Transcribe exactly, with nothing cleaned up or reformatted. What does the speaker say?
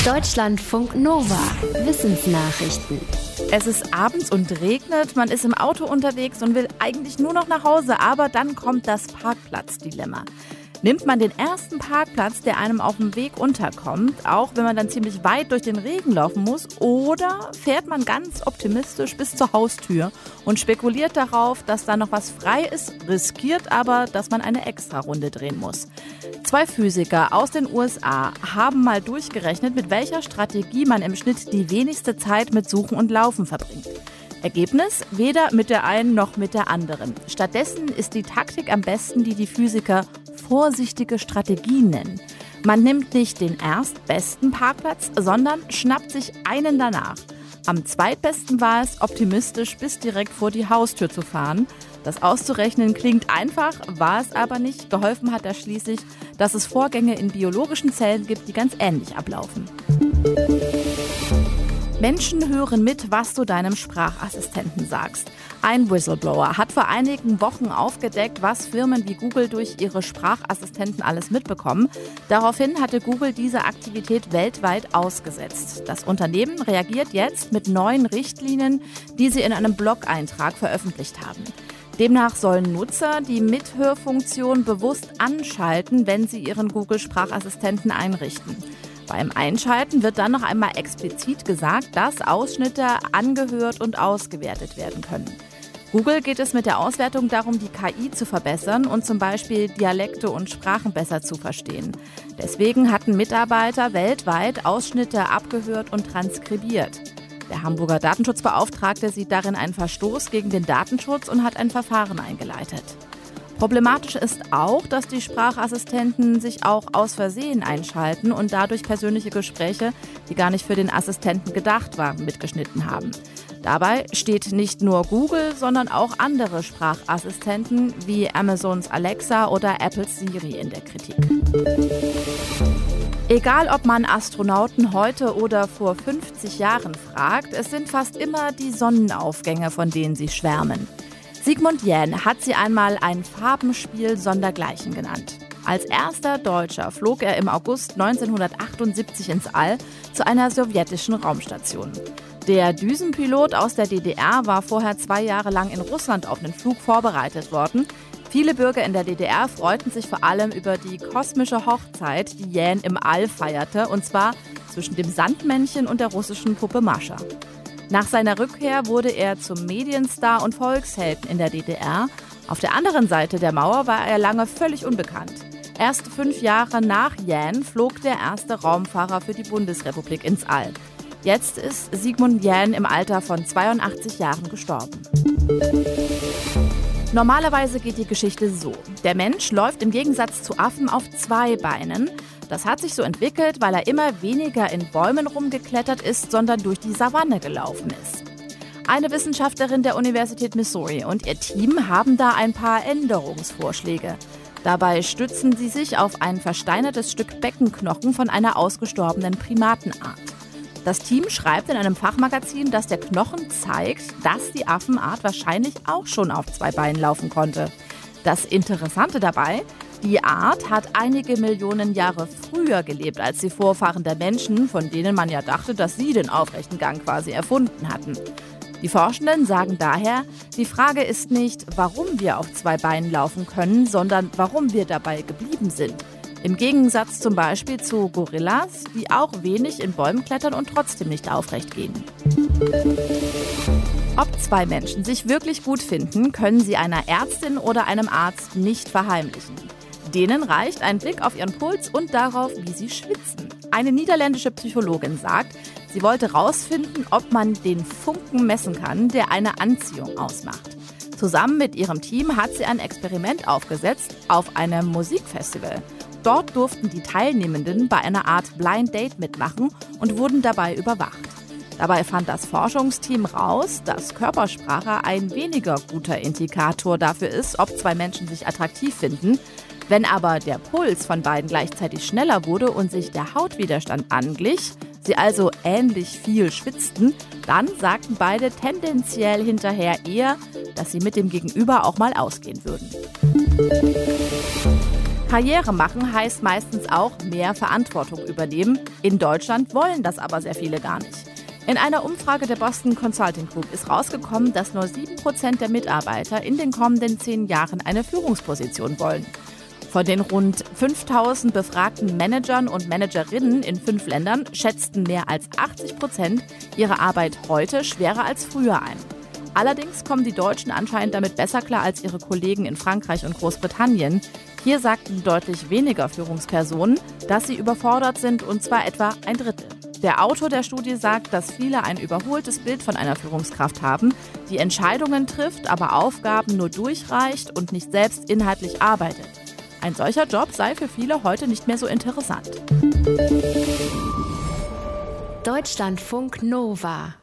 Deutschlandfunk Nova. Wissensnachrichten. Es ist abends und regnet, man ist im Auto unterwegs und will eigentlich nur noch nach Hause, aber dann kommt das Parkplatzdilemma. Nimmt man den ersten Parkplatz, der einem auf dem Weg unterkommt, auch wenn man dann ziemlich weit durch den Regen laufen muss, oder fährt man ganz optimistisch bis zur Haustür und spekuliert darauf, dass da noch was frei ist, riskiert aber, dass man eine Extrarunde drehen muss. Zwei Physiker aus den U S A haben mal durchgerechnet, mit welcher Strategie man im Schnitt die wenigste Zeit mit Suchen und Laufen verbringt. Ergebnis? Weder mit der einen noch mit der anderen. Stattdessen ist die Taktik am besten, die die Physiker vorsichtige Strategie nennen. Man nimmt nicht den erstbesten Parkplatz, sondern schnappt sich einen danach. Am zweitbesten war es, optimistisch bis direkt vor die Haustür zu fahren. Das auszurechnen klingt einfach, war es aber nicht. Geholfen hat da schließlich, dass es Vorgänge in biologischen Zellen gibt, die ganz ähnlich ablaufen. Menschen hören mit, was du deinem Sprachassistenten sagst. Ein Whistleblower hat vor einigen Wochen aufgedeckt, was Firmen wie Google durch ihre Sprachassistenten alles mitbekommen. Daraufhin hatte Google diese Aktivität weltweit ausgesetzt. Das Unternehmen reagiert jetzt mit neuen Richtlinien, die sie in einem Blog-Eintrag veröffentlicht haben. Demnach sollen Nutzer die Mithörfunktion bewusst anschalten, wenn sie ihren Google-Sprachassistenten einrichten. Beim Einschalten wird dann noch einmal explizit gesagt, dass Ausschnitte angehört und ausgewertet werden können. Google geht es mit der Auswertung darum, die K I zu verbessern und zum Beispiel Dialekte und Sprachen besser zu verstehen. Deswegen hatten Mitarbeiter weltweit Ausschnitte abgehört und transkribiert. Der Hamburger Datenschutzbeauftragte sieht darin einen Verstoß gegen den Datenschutz und hat ein Verfahren eingeleitet. Problematisch ist auch, dass die Sprachassistenten sich auch aus Versehen einschalten und dadurch persönliche Gespräche, die gar nicht für den Assistenten gedacht waren, mitgeschnitten haben. Dabei steht nicht nur Google, sondern auch andere Sprachassistenten wie Amazons Alexa oder Apples Siri in der Kritik. Egal, ob man Astronauten heute oder vor fünfzig Jahren fragt, es sind fast immer die Sonnenaufgänge, von denen sie schwärmen. Sigmund Jähn hat sie einmal ein Farbenspiel sondergleichen genannt. Als erster Deutscher flog er im August neunzehnhundertachtundsiebzig ins All zu einer sowjetischen Raumstation. Der Düsenpilot aus der D D R war vorher zwei Jahre lang in Russland auf den Flug vorbereitet worden. Viele Bürger in der D D R freuten sich vor allem über die kosmische Hochzeit, die Jähn im All feierte, und zwar zwischen dem Sandmännchen und der russischen Puppe Mascha. Nach seiner Rückkehr wurde er zum Medienstar und Volkshelden in der D D R. Auf der anderen Seite der Mauer war er lange völlig unbekannt. Erst fünf Jahre nach Jähn flog der erste Raumfahrer für die Bundesrepublik ins All. Jetzt ist Sigmund Jähn im Alter von zweiundachtzig Jahren gestorben. Normalerweise geht die Geschichte so. Der Mensch läuft im Gegensatz zu Affen auf zwei Beinen. Das hat sich so entwickelt, weil er immer weniger in Bäumen rumgeklettert ist, sondern durch die Savanne gelaufen ist. Eine Wissenschaftlerin der Universität Missouri und ihr Team haben da ein paar Änderungsvorschläge. Dabei stützen sie sich auf ein versteinertes Stück Beckenknochen von einer ausgestorbenen Primatenart. Das Team schreibt in einem Fachmagazin, dass der Knochen zeigt, dass die Affenart wahrscheinlich auch schon auf zwei Beinen laufen konnte. Das Interessante dabei: Die Art hat einige Millionen Jahre früher gelebt als die Vorfahren der Menschen, von denen man ja dachte, dass sie den aufrechten Gang quasi erfunden hatten. Die Forschenden sagen daher, die Frage ist nicht, warum wir auf zwei Beinen laufen können, sondern warum wir dabei geblieben sind. Im Gegensatz zum Beispiel zu Gorillas, die auch wenig in Bäumen klettern und trotzdem nicht aufrecht gehen. Ob zwei Menschen sich wirklich gut finden, können sie einer Ärztin oder einem Arzt nicht verheimlichen. Denen reicht ein Blick auf ihren Puls und darauf, wie sie schwitzen. Eine niederländische Psychologin sagt, sie wollte herausfinden, ob man den Funken messen kann, der eine Anziehung ausmacht. Zusammen mit ihrem Team hat sie ein Experiment aufgesetzt auf einem Musikfestival. Dort durften die Teilnehmenden bei einer Art Blind Date mitmachen und wurden dabei überwacht. Dabei fand das Forschungsteam raus, dass Körpersprache ein weniger guter Indikator dafür ist, ob zwei Menschen sich attraktiv finden. Wenn aber der Puls von beiden gleichzeitig schneller wurde und sich der Hautwiderstand anglich, sie also ähnlich viel schwitzten, dann sagten beide tendenziell hinterher eher, dass sie mit dem Gegenüber auch mal ausgehen würden. Karriere machen heißt meistens auch mehr Verantwortung übernehmen. In Deutschland wollen das aber sehr viele gar nicht. In einer Umfrage der Boston Consulting Group ist rausgekommen, dass nur sieben Prozent der Mitarbeiter in den kommenden zehn Jahren eine Führungsposition wollen. Von den rund fünftausend befragten Managern und Managerinnen in fünf Ländern schätzten mehr als achtzig Prozent ihre Arbeit heute schwerer als früher ein. Allerdings kommen die Deutschen anscheinend damit besser klar als ihre Kollegen in Frankreich und Großbritannien. Hier sagten deutlich weniger Führungspersonen, dass sie überfordert sind, und zwar etwa ein Drittel. Der Autor der Studie sagt, dass viele ein überholtes Bild von einer Führungskraft haben, die Entscheidungen trifft, aber Aufgaben nur durchreicht und nicht selbst inhaltlich arbeitet. Ein solcher Job sei für viele heute nicht mehr so interessant. Deutschlandfunk Nova